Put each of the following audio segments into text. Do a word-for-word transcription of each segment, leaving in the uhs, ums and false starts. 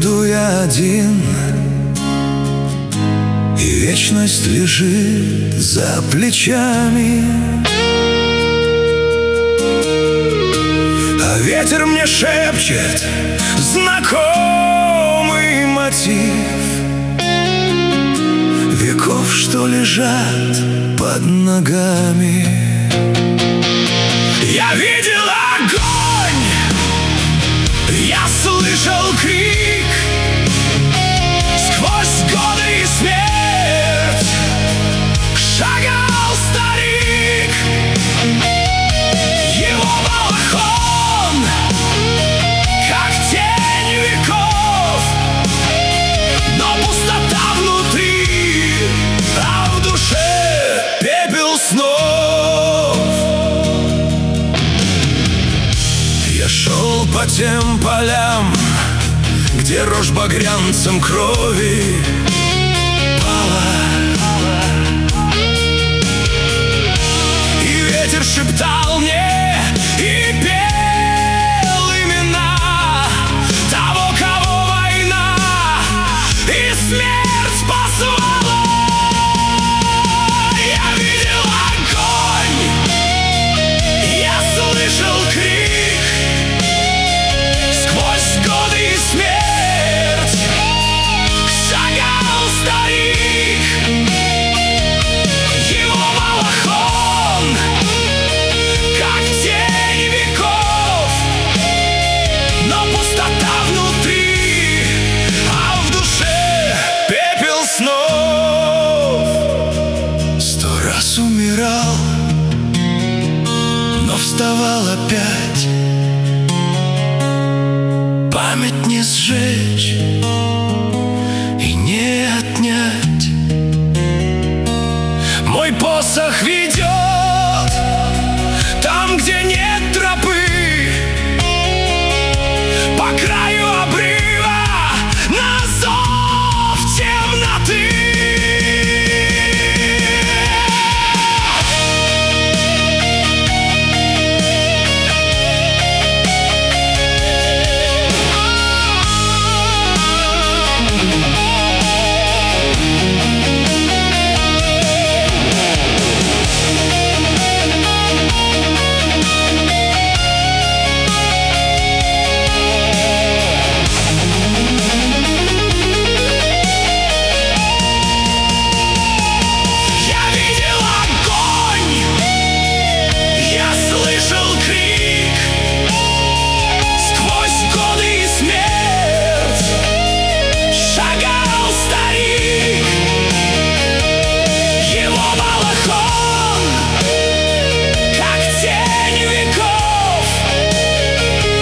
иду я один, и вечность лежит за плечами. А ветер мне шепчет знакомый мотив веков, что лежат под ногами. Я видел огонь, я слышал крик, сквозь годы и смерть шагал старик. Его балахон, как тень веков, но пустота внутри, а в душе пепел снов. Я шел по тем полям, где рожь багрянцем крови пала, и ветер шептал мне и пел имена того, кого война и смерть позвала. Я видел огонь, я слышал крик, сквозь годы и смерть шагал старик. Его балахон, как тень веков, но пустота внутри, а в душе пепел снов. Сто раз умирал, но вставал опять. Память не сжечь и не отнять. Мой посох ведет там, где нет тропы, по краю обрыва на зов темноты.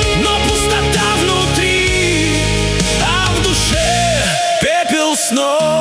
Снова